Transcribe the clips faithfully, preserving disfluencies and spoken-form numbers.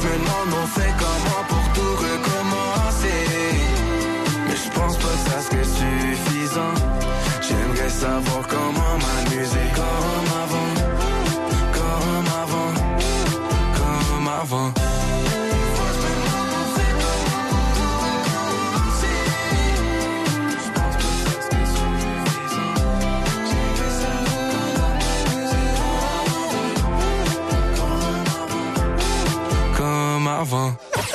je me demande on fait comment pour tout recommencer. Mais je pense pas que ça serait suffisant. J'aimerais savoir comment m'amuser comme avant, comme avant, comme avant. Avant.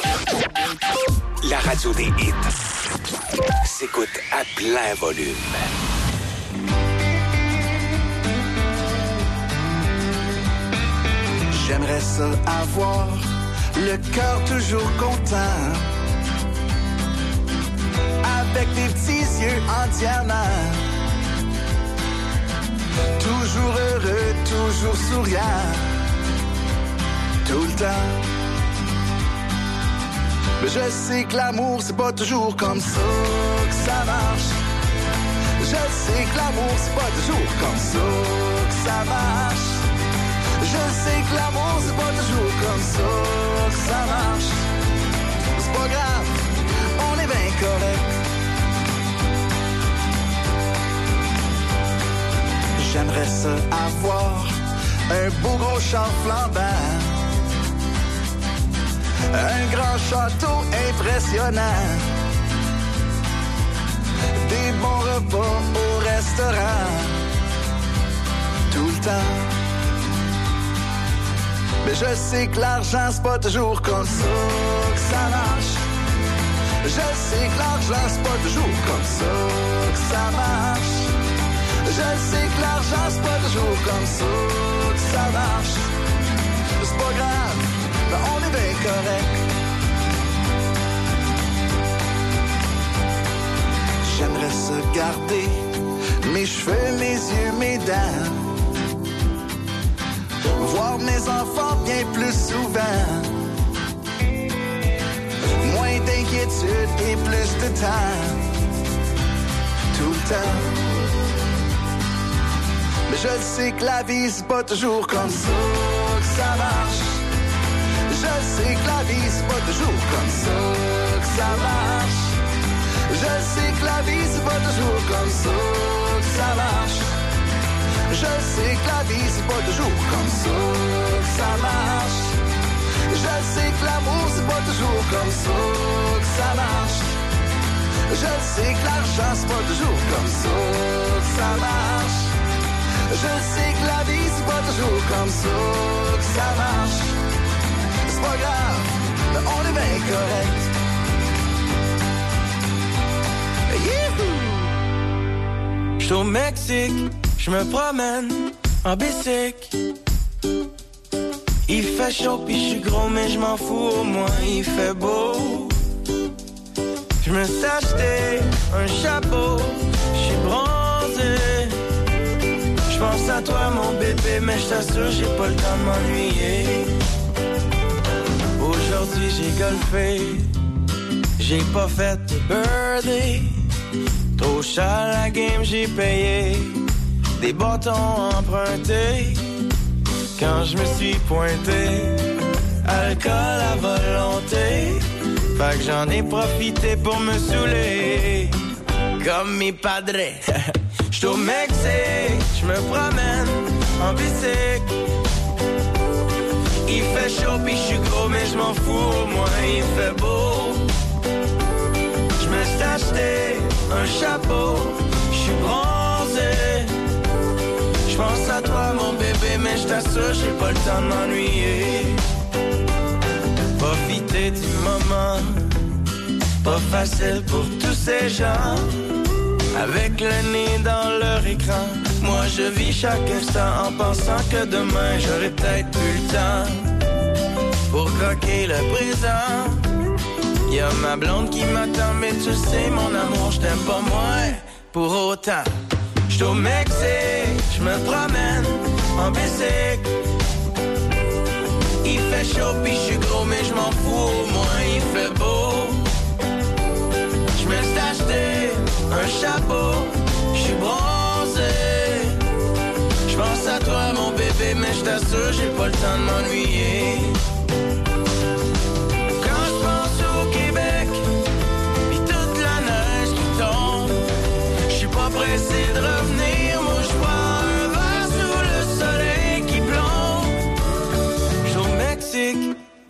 La radio des hits s'écoute à plein volume. J'aimerais ça avoir le cœur toujours content, avec des petits yeux en diamant, toujours heureux, toujours souriant, tout le temps. Mais je sais que l'amour, c'est pas toujours comme ça que ça marche. Je sais que l'amour, c'est pas toujours comme ça que ça marche. Je sais que l'amour, c'est pas toujours comme ça que ça marche. C'est pas grave, on est bien correct. J'aimerais ça avoir un beau gros char flambant, un grand château impressionnant, des bons repas au restaurant, tout le temps. Mais je sais que l'argent, c'est pas toujours comme ça que ça marche. Je sais que l'argent, c'est pas toujours comme ça que ça marche. Je sais que l'argent, c'est pas toujours comme ça que ça marche. C'est pas grave, mais on est bien correct. J'aimerais ça garder mes cheveux, mes yeux, mes dents, voir mes enfants bien plus souvent, moins d'inquiétude et plus de temps, tout le temps. Mais je sais que la vie, c'est pas toujours comme ça que ça marche. Je sais que la vie, c'est pas toujours comme ça que ça marche. Je sais que la vie, c'est pas toujours comme ça que ça marche. Je sais que la vie, c'est pas toujours comme ça que ça marche. Je sais que l'amour, c'est pas toujours comme ça que ça marche. Je sais que l'argent, c'est pas toujours comme ça que ça marche. Je sais que la vie, c'est pas toujours comme ça que ça marche. C'est pas grave, mais on est bien correct. J'suis au Mexique, j'me promène en bicycle. Il fait chaud pis j'suis gros mais j'm'en fous, au moins il fait beau. J'me suis acheté un chapeau, j'suis bronzé. J'pense à toi mon bébé, mais j't'assure j'ai pas le temps de m'ennuyer. Aujourd'hui j'ai golfé, j'ai pas fait de birdie. Trop cher la game, j'ai payé des bâtons empruntés. Quand je me suis pointé, alcool à volonté. Fait que j'en ai profité pour me saouler comme mes padres. J'suis au Mexique, j'me promène en bicycle. Il fait chaud pis j'suis gros mais j'm'en fous, au moins il fait beau. J'me suis acheté un chapeau, j'suis bronzé. J'pense à toi mon bébé, mais j't'assure j'ai pas le temps de m'ennuyer. Profiter du moment, pas facile pour tous ces gens. Avec le nez dans leur écran, moi je vis chaque instant en pensant que demain j'aurai peut-être plus le temps pour croquer le présent. Y'a ma blonde qui m'attend, mais tu sais mon amour, j't'aime pas moins pour autant. J'suis au Mexique, j'me promène en bicycle. Il fait chaud pis j'suis gros mais j'm'en fous, au moins il fait beau. J'me suis acheté un chapeau, j'suis bronzé. J'pense à toi mon bébé, mais j't'assure j'ai pas le temps de m'ennuyer.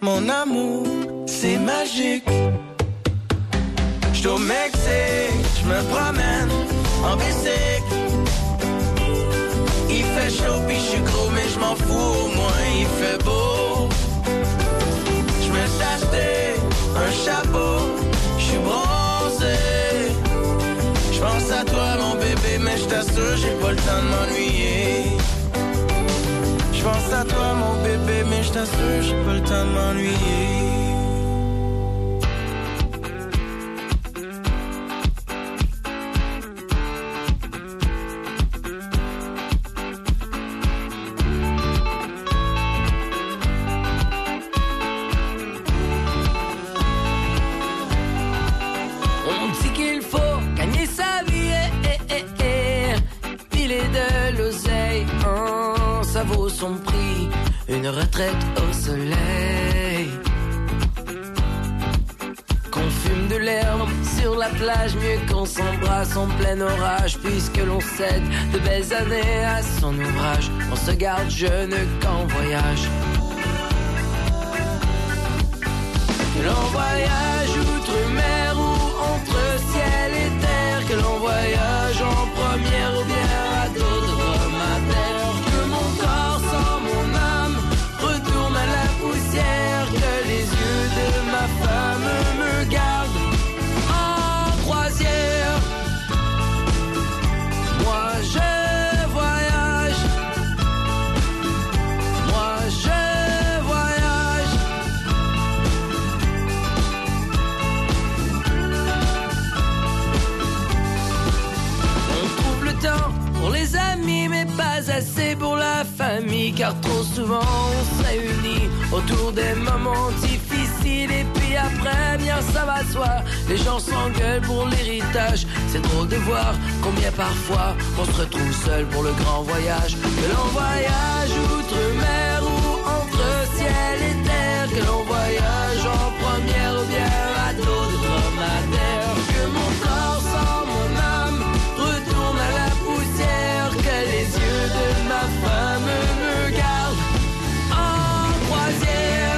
mon amour, c'est magique. J'suis au Mexique, j'me promène en bicycle. Il fait chaud pis j'suis gros mais j'm'en fous, au moins il fait beau. J'me suis acheté un chapeau, j'suis bronzé. J'pense à toi mon bébé mais j't'assure j'ai pas le temps de m'ennuyer. J'pense à toi mon bébé mais j't'assure j'ai pas le temps de m'ennuyer. Son prix, une retraite au soleil. Qu'on fume de l'herbe sur la plage, mieux qu'on s'embrasse en plein orage, puisque l'on cède de belles années à son ouvrage. On se garde jeune quand on voyage. Que l'on voyage outre-mer ou entre ciel et terre, que l'on voyage en première ou bien à dos de dromadaire. Que mon corps sans mon âme retourne à la poussière, que les yeux de ma femme me gardent en croisière. Moi je voyage, moi je voyage. On trouve le temps pour les amis mais pas assez pour la famille, car trop souvent on se réunit autour des moments difficiles et puis après bien ça va de soi, les gens s'engueulent pour l'héritage. C'est drôle de voir combien parfois on se retrouve seul pour le grand voyage. Que l'on voyage outre-mer ou entre ciel et terre, que l'on voyage en première ou bien à dos de dromadaire. Que mon corps sans mon âme retourne à la poussière, que les yeux de ma femme me gardent en croisière.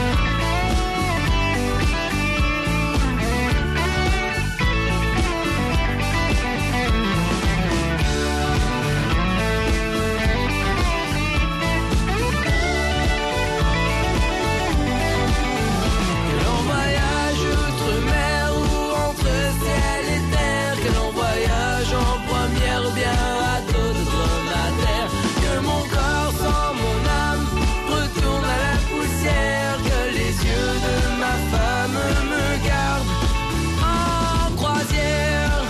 Que l'on voyage outre-mer ou entre ciel et terre, que l'on voyage en première ou bien à dos de dromadaire. Que mon corps sans mon âme retourne à la poussière, que les yeux de ma femme me gardent en croisière.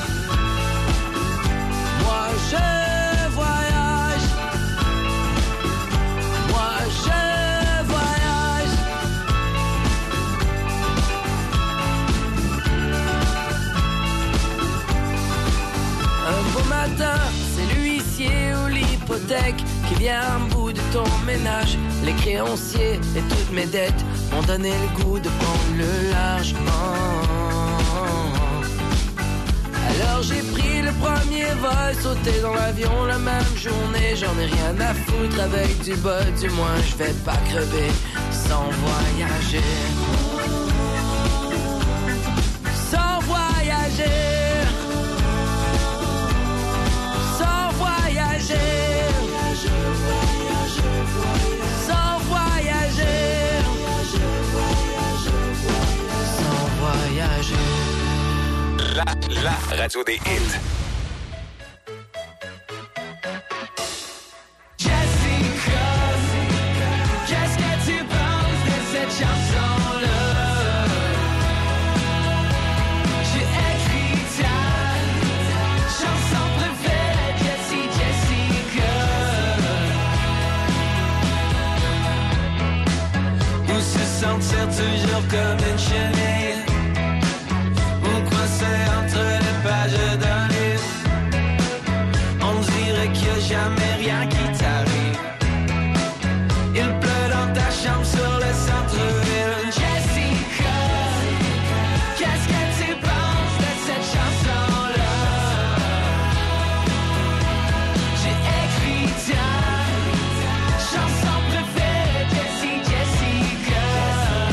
Moi je voyage, moi je voyage. Un beau matin, c'est l'huissier ou l'hypothèque qui vient à bout de ton ménage. Les créanciers et toutes mes dettes m'ont donné le goût de prendre le large. Alors j'ai pris le premier vol, sauté dans l'avion la même journée. J'en ai rien à foutre avec du bol, du moins je vais pas crever sans voyager. Sans voyager. Sans voyager. Sans voyager. Sans voyager. La, la radio des hits. Jessica, qu'est-ce que tu penses de cette chanson-là? J'ai écrit ta chanson préférée, Jessie, Jessica. Ou se sentir toujours comme une chenille, ou coincé entre les pages d'un livre. On dirait qu'il n'y a jamais rien qui t'arrive. Il pleut dans ta chambre sur le centre-ville. Jessica, qu'est-ce que tu penses de cette chanson-là? J'ai écrit ta chanson préférée, Jessie, Jessica.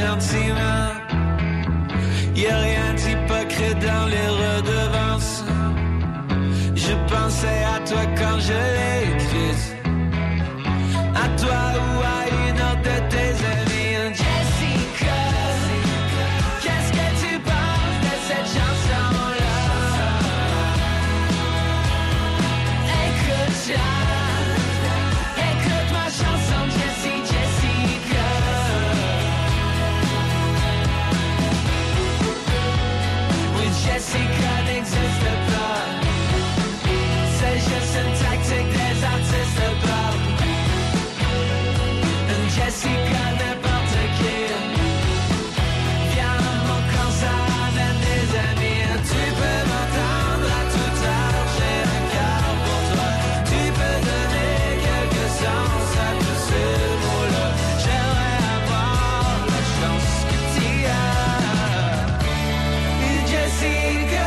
sentiments. Y'a rien d'hypocrite dans les redevances. Je pensais à toi quand je l'ai écrite. À toi ou à une autre de tes amies. Jessica, qu'est-ce que tu penses de cette chanson-là? Écoute-la, écoute ma chanson, Jessie, Jessica. Oui, Jessica n'existe pas. C'est juste une tactique des artistes pop. Jessica, n'importe qui. Viens à mon concert, amène des amis. Tu peux m'entendre à toute heure, j'ai un cœur pour toi. Tu peux donner quelque sens à tous ces mots-là. J'aimerais avoir la chance que tu as. Jessica.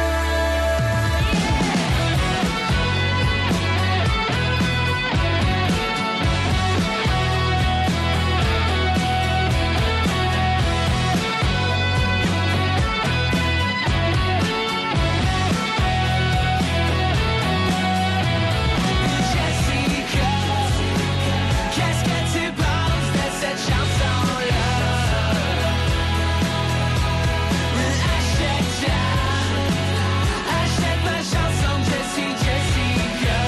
Qu'est-ce que tu penses de cette chanson-là? Achète-la, achète ma chanson, Jessie, Jessica.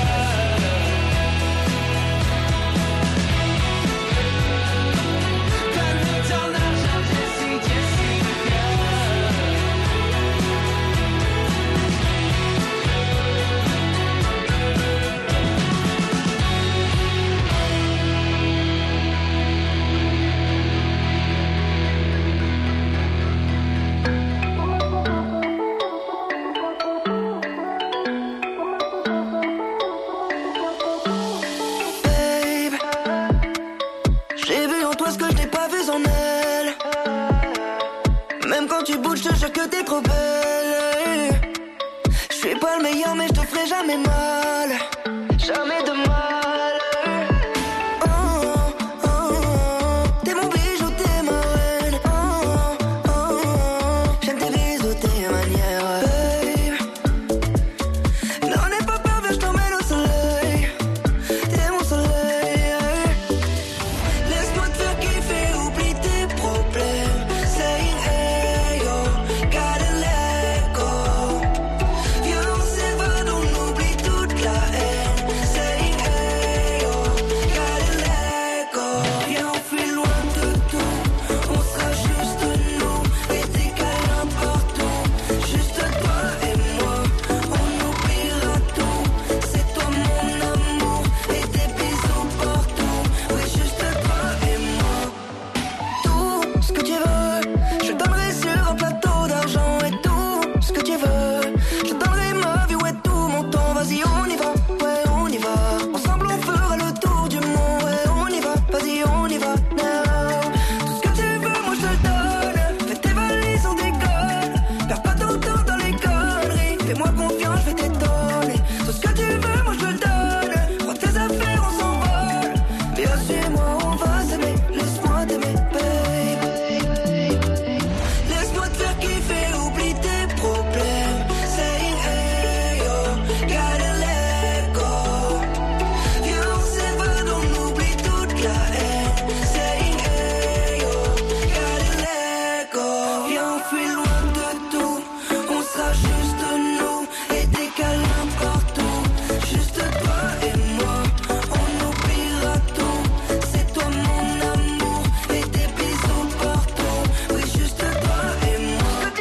Donne-nous ton argent, Jessie, Jessica. Babe, j'ai vu en toi ce que je n'ai pas vu en elle. Même quand tu bouges, je te jure que t'es trop belle.